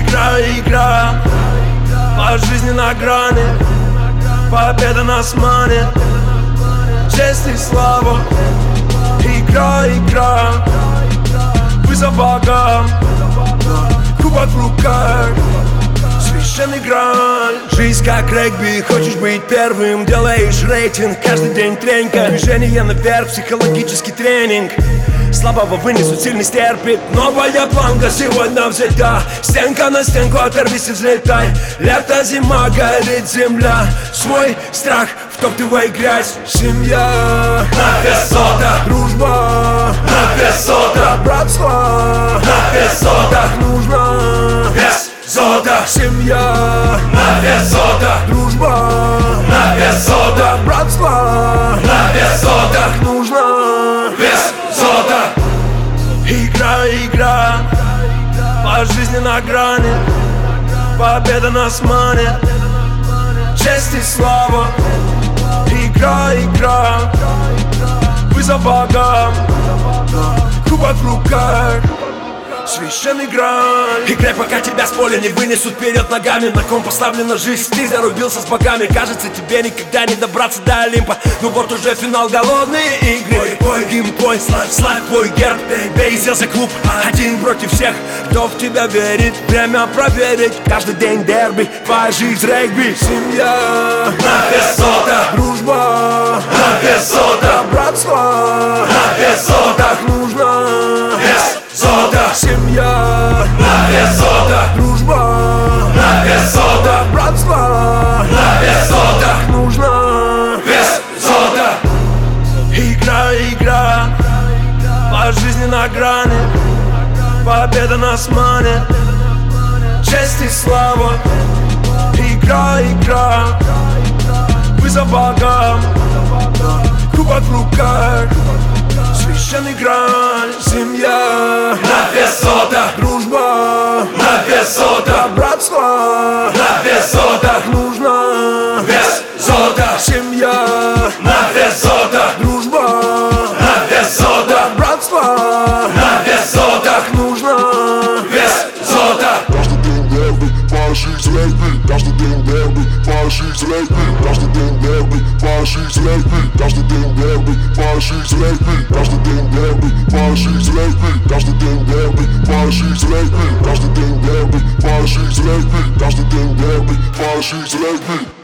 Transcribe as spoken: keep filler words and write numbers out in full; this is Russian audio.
Игра, игра, по жизни на грани, победа нас манит, честь и слава. Игра, игра, вызов богам, кубок в руках, священный граль. Жизнь как регби, хочешь быть первым, делаешь рейтинг, каждый день тренька. Движение наверх, психологический тренинг. Слабого вынесут, сильный стерпит. Новая планка сегодня взята. Стенка на стенку, оторвись и взлетай. Лето, зима, горит земля. Свой страх втоптывай грязь. Семья на вес золота, дружба на вес золота, братство на вес золота. Так нужно вес золота. Семья на вес золота, дружба на вес золота, братство на вес золота. Так нужно вес золота. Игра, игра, по жизни на грани, победа нас манит, честь и слава. Игра, игра, вызов богам, кубок в руках, священный граль. Играй, пока тебя с поля не вынесут вперед ногами. На ком поставлена жизнь, ты зарубился с богами. Кажется, тебе никогда не добраться до Олимпа, но вот уже финал, голодные игры. Ой, ой, геймпой, славь, славь твой герб. Бей за клуб, один против всех, кто в тебя верит. Время проверить, каждый день дерби, твоя жизнь регби. Семья на вес золота, дружба на вес золота, братство на вес золота. Так нужно вес золота. Семья на вес золота, дружба на вес золота, братство на вес золота. Так нужно вес золота. Игра, игра, по жизни на грани, победа нас манит, честь и слава. Игра, игра, вызов богам, кубок в руках, священный граль. Семья на вес золота, дружба на вес золота, братство на вес золота. Так нужно вес золота. Семья на вес золота, дружба на вес золота, братство на вес золота. Так нужно вес золота. Каждый день дерби, твоя жизнь регби. Каждый день дерби, твоя жизнь регби. Каждый день дерби, твоя жизнь регби. Каждый день дерби, твоя жизнь регби. Каждый день дерби, твоя жизнь регби. Каждый день дерби, твоя жизнь регби. Каждый день дерби, твоя жизнь регби. Каждый день дерби, твоя жизнь регби.